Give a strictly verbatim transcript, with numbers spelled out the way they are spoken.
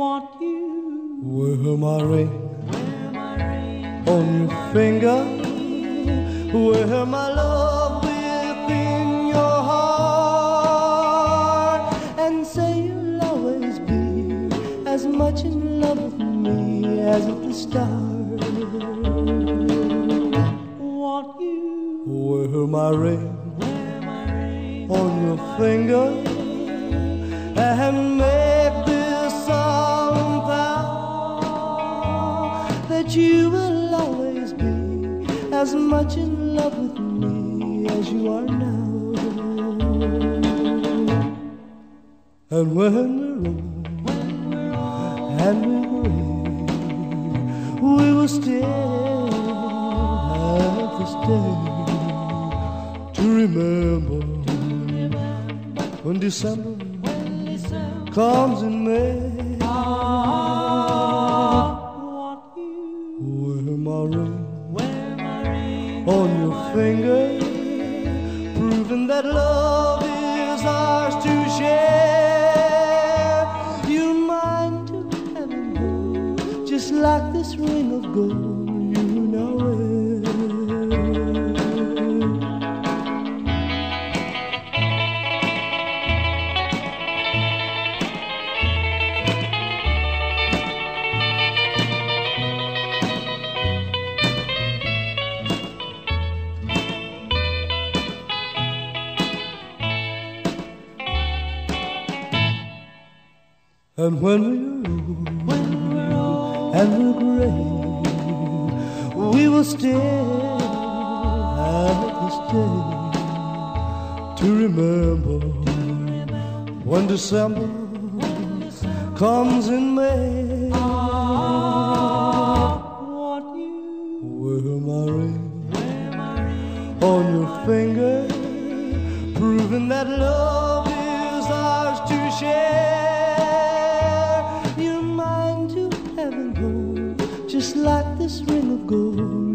want you. Wear my ring on your finger. Wear my love within your heart, and say you'll always be as much in love with me as with the stars. Want you. Wear my ring on your finger, and make this song vow that you will always be as much in love with me as you are now. And when we're old and we're gray, we will still have this day to remember when December comes in May. Want you. Wear my ring on your finger, proving that love is ours to share. You're mine to heaven, just like this ring of gold you now wear. And when we're old, and we're gray, we will still have this day to remember when December comes in May. Want you. Wear my ring on your finger, proving that love is ours to share. Just like this ring of gold